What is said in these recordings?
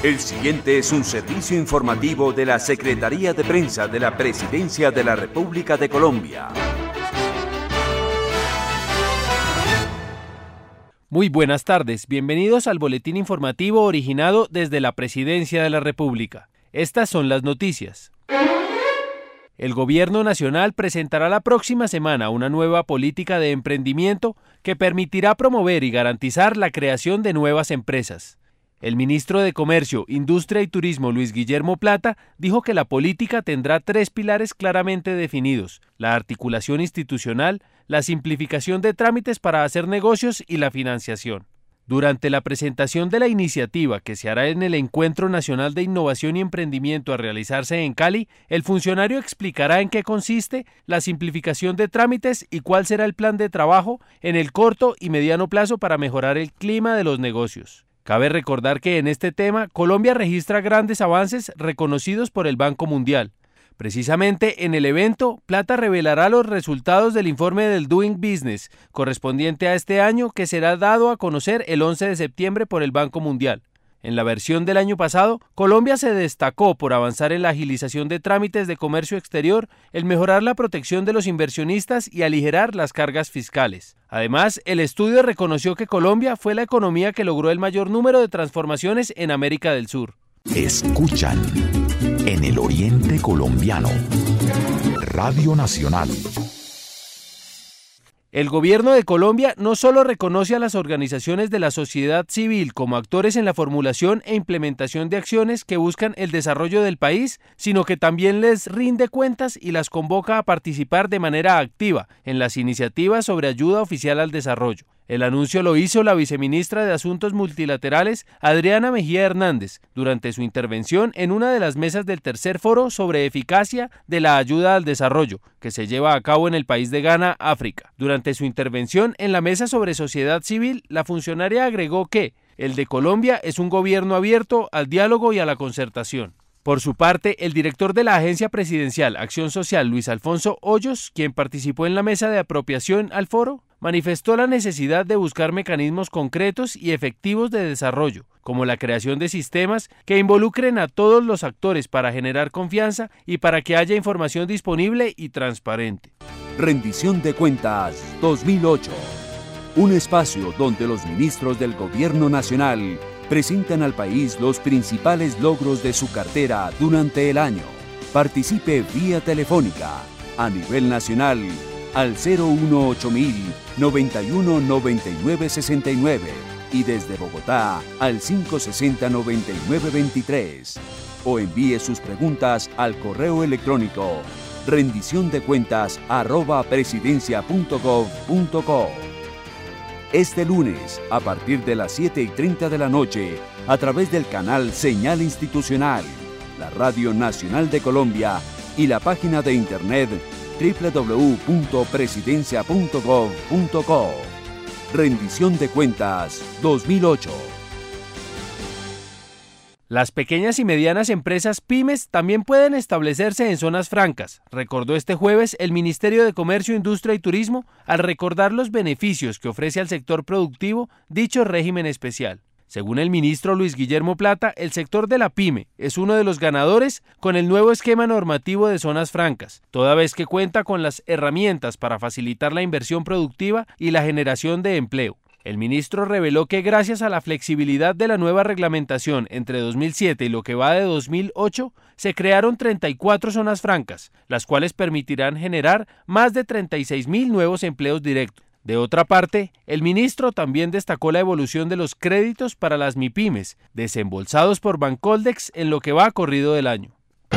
El siguiente es un servicio informativo de la Secretaría de Prensa de la Presidencia de la República de Colombia. Muy buenas tardes, bienvenidos al boletín informativo originado desde la Presidencia de la República. Estas son las noticias. El Gobierno Nacional presentará la próxima semana una nueva política de emprendimiento que permitirá promover y garantizar la creación de nuevas empresas. El ministro de Comercio, Industria y Turismo, Luis Guillermo Plata, dijo que la política tendrá 3 pilares claramente definidos: la articulación institucional, la simplificación de trámites para hacer negocios y la financiación. Durante la presentación de la iniciativa, que se hará en el Encuentro Nacional de Innovación y Emprendimiento a realizarse en Cali, el funcionario explicará en qué consiste la simplificación de trámites y cuál será el plan de trabajo en el corto y mediano plazo para mejorar el clima de los negocios. Cabe recordar que en este tema, Colombia registra grandes avances reconocidos por el Banco Mundial. Precisamente en el evento, Plata revelará los resultados del informe del Doing Business, correspondiente a este año, que será dado a conocer el 11 de septiembre por el Banco Mundial. En la versión del año pasado, Colombia se destacó por avanzar en la agilización de trámites de comercio exterior, el mejorar la protección de los inversionistas y aligerar las cargas fiscales. Además, el estudio reconoció que Colombia fue la economía que logró el mayor número de transformaciones en América del Sur. Escuchan en el Oriente Colombiano, Radio Nacional. El gobierno de Colombia no solo reconoce a las organizaciones de la sociedad civil como actores en la formulación e implementación de acciones que buscan el desarrollo del país, sino que también les rinde cuentas y las convoca a participar de manera activa en las iniciativas sobre ayuda oficial al desarrollo. El anuncio lo hizo la viceministra de Asuntos Multilaterales, Adriana Mejía Hernández, durante su intervención en una de las mesas del tercer foro sobre eficacia de la ayuda al desarrollo, que se lleva a cabo en el país de Ghana, África. Durante su intervención en la mesa sobre sociedad civil, la funcionaria agregó que el de Colombia es un gobierno abierto al diálogo y a la concertación. Por su parte, el director de la Agencia Presidencial Acción Social, Luis Alfonso Hoyos, quien participó en la mesa de apropiación al foro, manifestó la necesidad de buscar mecanismos concretos y efectivos de desarrollo, como la creación de sistemas que involucren a todos los actores para generar confianza y para que haya información disponible y transparente. Rendición de Cuentas 2008. Un espacio donde los ministros del Gobierno Nacional presentan al país los principales logros de su cartera durante el año. Participe vía telefónica a nivel nacional al 018.000 91 99 69 y desde Bogotá al 560 99 23 o envíe sus preguntas al correo electrónico rendiciondecuentas@presidencia.gov.co. Este lunes, a partir de las 7:30 de la noche, a través del canal Señal Institucional, la Radio Nacional de Colombia y la página de internet www.presidencia.gov.co. Rendición de Cuentas 2008. Las pequeñas y medianas empresas pymes también pueden establecerse en zonas francas, recordó este jueves el Ministerio de Comercio, Industria y Turismo al recordar los beneficios que ofrece al sector productivo dicho régimen especial. Según el ministro Luis Guillermo Plata, el sector de la pyme es uno de los ganadores con el nuevo esquema normativo de zonas francas, toda vez que cuenta con las herramientas para facilitar la inversión productiva y la generación de empleo. El ministro reveló que gracias a la flexibilidad de la nueva reglamentación entre 2007 y lo que va de 2008, se crearon 34 zonas francas, las cuales permitirán generar más de 36.000 nuevos empleos directos. De otra parte, el ministro también destacó la evolución de los créditos para las MIPYMES, desembolsados por Bancoldex en lo que va corrido del año.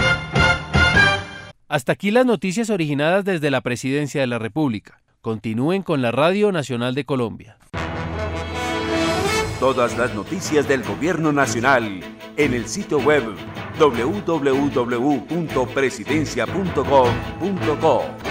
Hasta aquí las noticias originadas desde la Presidencia de la República. Continúen con la Radio Nacional de Colombia. Todas las noticias del Gobierno Nacional en el sitio web www.presidencia.gov.co.